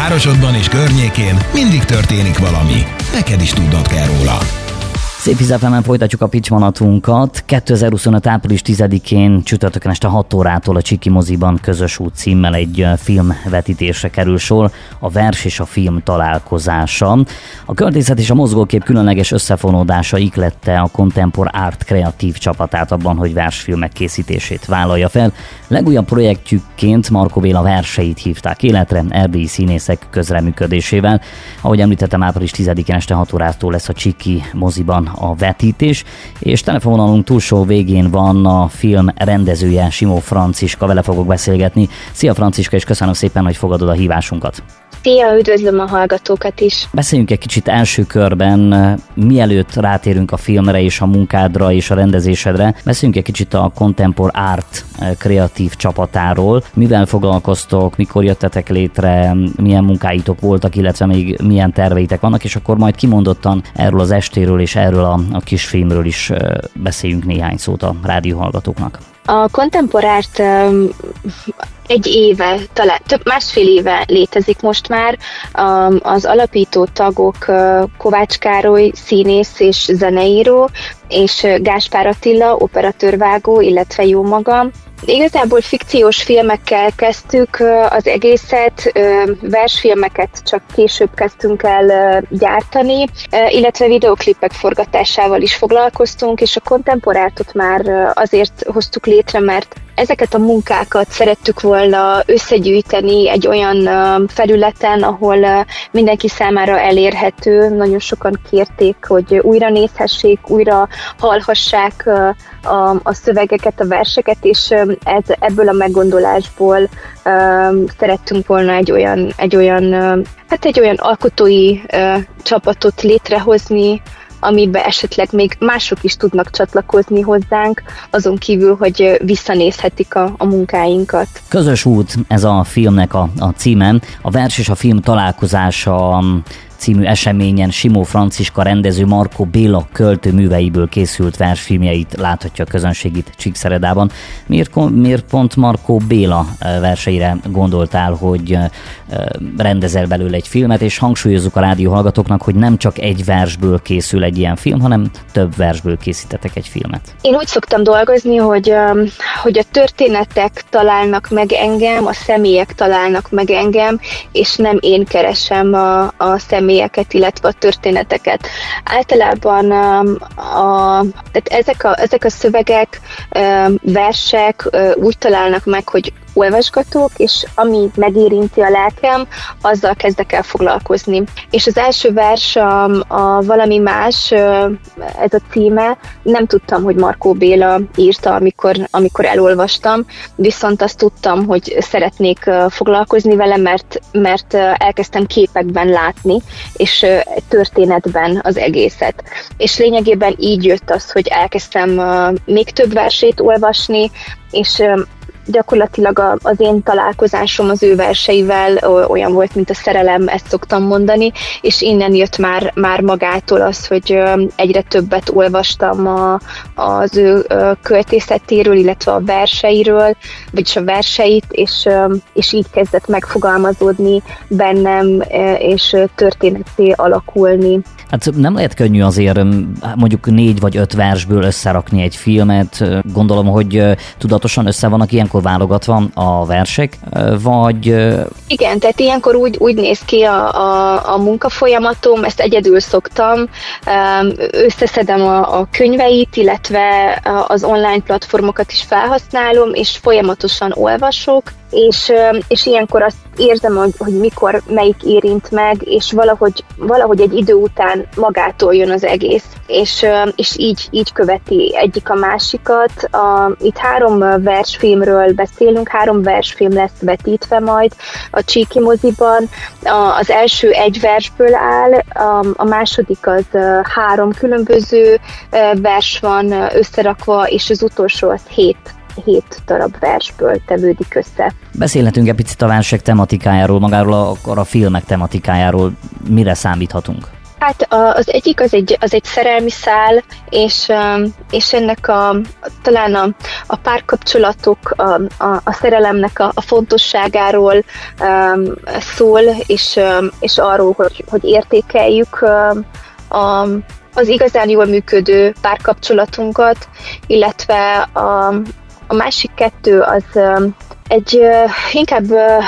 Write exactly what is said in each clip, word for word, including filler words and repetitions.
városodban és környékén mindig történik valami. Neked is tudnod kell róla. Szép Ízelfemen folytatjuk a pitchmanatunkat. kétezer-huszonöt április tizedikén csütörtökön este hat órától a Csiki moziban Közös út címmel egy filmvetítésre kerül sor, a vers és a film találkozása. A költészet és a mozgókép különleges összefonódása iklette a Contemporary Art kreatív csapatát abban, hogy versfilmek készítését vállalja fel. Legújabb projektjükként Markó Béla verseit hívták életre, erdélyi színészek közreműködésével. Ahogy említettem, április tizedikén este hat órától lesz a Csiki moziban a vetítés, és telefonvonalunk túlsó végén van a film rendezője, Simó Franciska, vele fogok beszélgetni. Szia Franciska, és köszönöm szépen, hogy fogadod a hívásunkat. Szia, üdvözlöm a hallgatókat is. Beszéljünk egy kicsit első körben, mielőtt rátérünk a filmre és a munkádra és a rendezésedre, beszéljünk egy kicsit a Contemporary Art kreatív csapatáról. Mivel foglalkoztok, mikor jöttetek létre, milyen munkáitok voltak, illetve még milyen terveitek vannak, és akkor majd kimondottan erről az estéről és erről a, a kisfilmről is beszéljünk néhány szót a rádióhallgatóknak. A Contemporary Art um, egy éve, talán több másfél éve létezik most már. Um, az alapító tagok uh, Kovács Károly, színész és zeneíró, és Gáspár Attila, operatőrvágó, illetve jó magam. Igazából fikciós filmekkel kezdtük az egészet, versfilmeket csak később kezdtünk el gyártani, illetve videóklipek forgatásával is foglalkoztunk, és a Contemporary Artot már azért hoztuk létre, mert ezeket a munkákat szerettük volna összegyűjteni egy olyan felületen, ahol mindenki számára elérhető. Nagyon sokan kérték, hogy újra nézhessék, újra hallhassák a, a szövegeket, a verseket, és ez, ebből a meggondolásból um, szerettünk volna egy olyan, egy olyan, hát egy olyan alkotói uh, csapatot létrehozni, amiben esetleg még mások is tudnak csatlakozni hozzánk, azon kívül, hogy visszanézhetik a, a munkáinkat. Közös út, ez a filmnek a, a címe. A vers és a film találkozása című eseményen Simó Franciska rendező Markó Béla költő műveiből készült versfilmjeit láthatja a közönség itt Csíkszeredában. Miért, miért pont Markó Béla verseire gondoltál, hogy rendezel belőle egy filmet, és hangsúlyozzuk a rádióhallgatóknak, hogy nem csak egy versből készül egy ilyen film, hanem több versből készítetek egy filmet? Én úgy szoktam dolgozni, hogy, hogy a történetek találnak meg engem, a személyek találnak meg engem, és nem én keresem a, a személyeket, illetve a történeteket. Általában a, tehát ezek, a, ezek a szövegek, versek úgy találnak meg, hogy olvasgatók, és ami megérinti a lelkem, azzal kezdek el foglalkozni. És az első vers a, a Valami más, ez a címe, nem tudtam, hogy Markó Béla írta, amikor, amikor elolvastam, viszont azt tudtam, hogy szeretnék foglalkozni vele, mert, mert elkezdtem képekben látni, és történetben az egészet. És lényegében így jött az, hogy elkezdtem még több versét olvasni, és gyakorlatilag az én találkozásom az ő verseivel olyan volt, mint a szerelem, ezt szoktam mondani, és innen jött már, már magától az, hogy egyre többet olvastam a, az ő költészetéről, illetve a verseiről, vagyis a verseit, és, és így kezdett megfogalmazódni bennem, és történetté alakulni. Hát nem lehet könnyű azért mondjuk négy vagy öt versből összerakni egy filmet. Gondolom, hogy tudatosan össze vannak ilyenkor válogatva a versek, vagy... Igen, tehát ilyenkor úgy, úgy néz ki a, a, a munkafolyamatom, ezt egyedül szoktam, összeszedem a, a könyveit, illetve az online platformokat is felhasználom, és folyamatosan olvasok, és, és ilyenkor azt érzem, hogy, hogy mikor melyik érint meg, és valahogy, valahogy egy idő után magától jön az egész, és, és így, így követi egyik a másikat. A, itt három versfilmről beszélünk, három versfilm lesz vetítve majd a Csíki moziban. A, az első egy versből áll, a, a második az három különböző vers van összerakva, és az utolsó az hét hét darab versből tevődik össze. Beszélhetünk egy picit a versek tematikájáról, magáról a, a filmek tematikájáról. Mire számíthatunk? Hát az egyik az egy, az egy szerelmi szál, és, és ennek a, talán a, a párkapcsolatok, a, a, a szerelemnek a, a fontosságáról um, szól, és, és arról, hogy, hogy értékeljük a, az igazán jól működő párkapcsolatunkat, illetve a, a másik kettő az egy inkább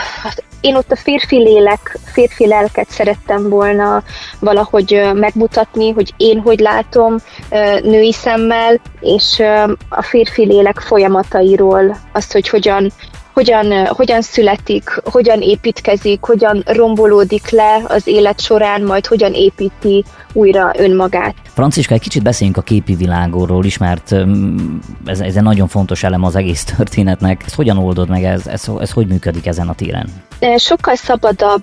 én ott a férfi lélek, férfi lelket szerettem volna valahogy megmutatni, hogy én hogy látom női szemmel, és a férfi lélek folyamatairól, azt, hogy hogyan Hogyan, hogyan születik, hogyan építkezik, hogyan rombolódik le az élet során, majd hogyan építi újra önmagát. Franciska, egy kicsit beszéljünk a képi világról is, mert ez, ez egy nagyon fontos elem az egész történetnek. Ezt hogyan oldod meg, ez, ez, ez hogy működik ezen a téren? Sokkal szabadabb,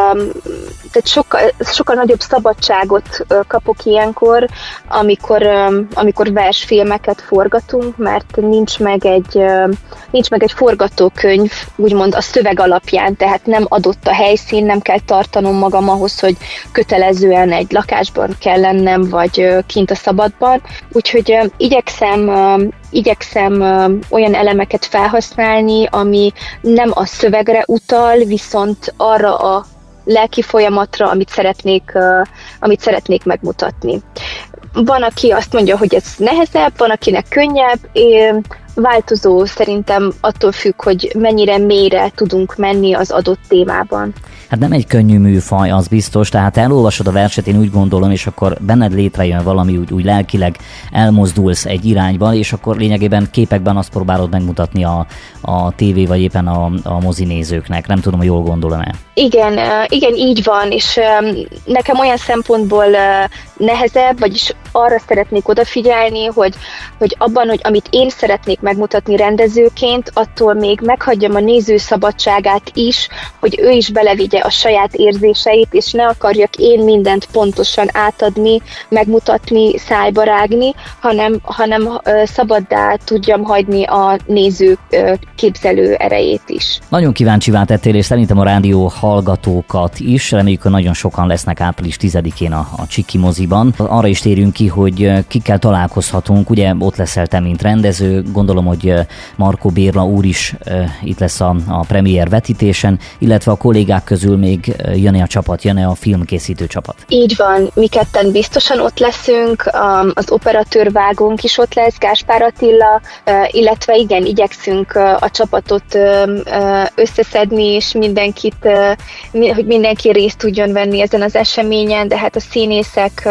tehát sokkal, sokkal nagyobb szabadságot kapok ilyenkor, amikor, amikor versfilmeket forgatunk, mert nincs meg egy, nincs meg egy forgatókönyv, úgymond a szöveg alapján, tehát nem adott a helyszín, nem kell tartanom magam ahhoz, hogy kötelezően egy lakásban kell lennem, vagy kint a szabadban. Úgyhogy igyekszem, igyekszem olyan elemeket felhasználni, ami nem a szövegre utal, viszont arra a lelki folyamatra, amit szeretnék, amit szeretnék megmutatni. Van, aki azt mondja, hogy ez nehezebb, van, akinek könnyebb, változó szerintem attól függ, hogy mennyire mélyre tudunk menni az adott témában. Hát nem egy könnyű műfaj, az biztos, tehát elolvasod a verset, én úgy gondolom, és akkor benned létrejön valami, úgy, úgy lelkileg elmozdulsz egy irányba, és akkor lényegében képekben azt próbálod megmutatni a, a tévé, vagy éppen a, a mozinézőknek. Nem tudom, hogy jól gondolom-e. Igen, igen, így van, és nekem olyan szempontból nehezebb, vagyis arra szeretnék odafigyelni, hogy, hogy abban, hogy amit én szeretnék megmutatni rendezőként, attól még meghagyjam a néző szabadságát is, hogy ő is belevigye a saját érzéseit, és ne akarjak én mindent pontosan átadni, megmutatni, szájba rágni, hanem, hanem szabaddá tudjam hagyni a néző képzelő erejét is. Nagyon kíváncsivá tettél, és szerintem a rádió hallgatókat is, reméljük, hogy nagyon sokan lesznek április tizedikén a, a Csiki moziban. Arra is térünk ki, hogy kikkel találkozhatunk, ugye ott leszel te, mint rendező, gondolom, hogy Markó Béla úr is itt lesz a, a premier vetítésen, illetve a kollégák közül még jön-e a csapat, jön-e a filmkészítő csapat? Így van, mi ketten biztosan ott leszünk, az operatőrvágónk is ott lesz, Gáspár Attila, illetve igen, igyekszünk a csapatot összeszedni, és mindenkit, hogy mindenki részt tudjon venni ezen az eseményen, de hát a színészek,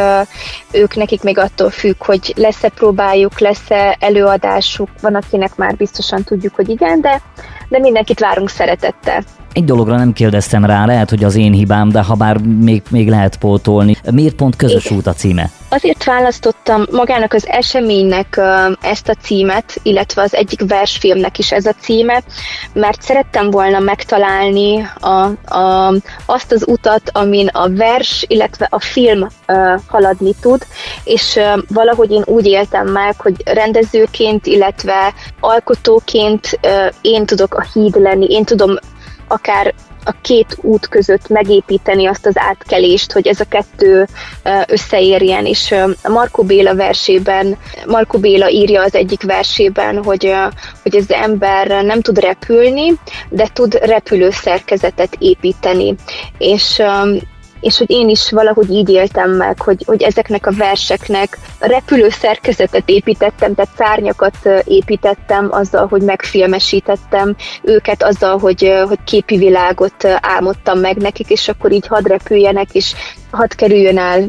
ők nekik még attól függ, hogy lesz-e próbájuk, lesz-e előadásuk, van, akinek már biztosan tudjuk, hogy igen, de, de mindenkit várunk szeretettel. Egy dologra nem kérdeztem rá, lehet, hogy az én hibám, de ha bár még, még lehet pótolni. Miért pont Közös út a címe? Azért választottam magának az eseménynek ezt a címet, illetve az egyik versfilmnek is ez a címe, mert szerettem volna megtalálni a, a, azt az utat, amin a vers, illetve a film haladni tud, és valahogy én úgy éltem meg, hogy rendezőként, illetve alkotóként én tudok a híd lenni, én tudom akár a két út között megépíteni azt az átkelést, hogy ez a kettő összeérjen, és Markó Béla versében, Markó Béla írja az egyik versében, hogy, hogy az ember nem tud repülni, de tud repülő szerkezetet építeni, és és hogy én is valahogy így éltem meg, hogy, hogy ezeknek a verseknek repülő szerkezetet építettem, tehát szárnyakat építettem azzal, hogy megfilmesítettem őket, azzal, hogy, hogy képi világot álmodtam meg nekik, és akkor így hadd repüljenek, és hadd kerüljön el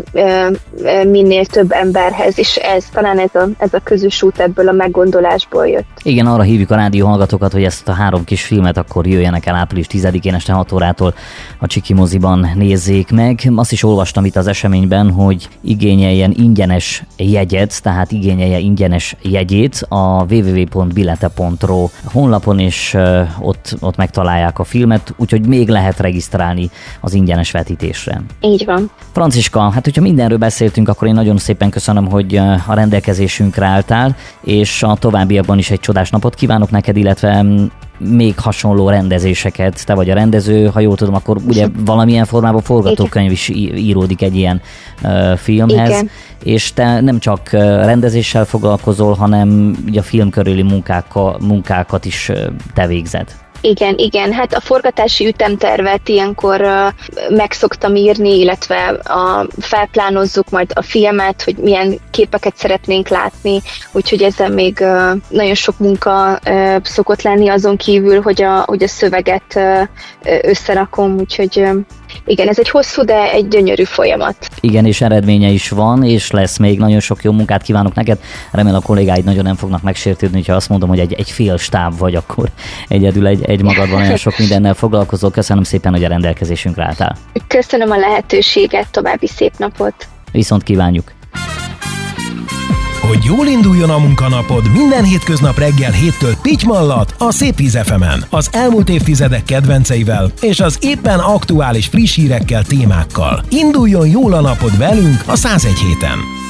minél több emberhez, és ez talán ez a, ez a közös út ebből a meggondolásból jött. Igen, arra hívjuk a rádió hallgatókat, hogy ezt a három kis filmet akkor jöjjenek el április tizedikén este hat órától a Csiki moziban nézzék meg. Azt is olvastam itt az eseményben, hogy igényeljen ingyenes jegyet, tehát igényelje ingyenes jegyét a double-u double-u double-u pont bilete pont ro honlapon, és ott, ott megtalálják a filmet, úgyhogy még lehet regisztrálni az ingyenes vetítésre. Így van. Franciska, hát hogyha mindenről beszéltünk, akkor én nagyon szépen köszönöm, hogy a rendelkezésünkre álltál, és a továbbiakban is egy csodás napot kívánok neked, illetve még hasonló rendezéseket. Te vagy a rendező, ha jól tudom, akkor ugye valamilyen formában forgatókönyv is íródik egy ilyen uh, filmhez. Igen. És te nem csak rendezéssel foglalkozol, hanem ugye a film körüli munkákkal, munkákat is te végzed. Igen, igen, hát a forgatási ütemtervet ilyenkor uh, meg szoktam írni, illetve a, felplánozzuk majd a filmet, hogy milyen képeket szeretnénk látni, úgyhogy ezzel még uh, nagyon sok munka uh, szokott lenni azon kívül, hogy a, hogy a szöveget uh, összerakom, úgyhogy uh, igen, ez egy hosszú, de egy gyönyörű folyamat. Igen, és eredménye is van, és lesz még. Nagyon sok jó munkát kívánok neked. Remélem a kollégáid nagyon nem fognak megsértődni, hogyha azt mondom, hogy egy, egy fél stáb vagy, akkor egyedül egy, egy magadban olyan sok mindennel foglalkozol. Köszönöm szépen, hogy a rendelkezésünkre álltál. Köszönöm a lehetőséget, további szép napot. Viszont kívánjuk. Hogy jól induljon a munkanapod, minden hétköznap reggel héttől Pitymallat a Szép Víz ef emen, az elmúlt évtizedek kedvenceivel és az éppen aktuális friss hírekkel, témákkal. Induljon jól a napod velünk a száz egy héten.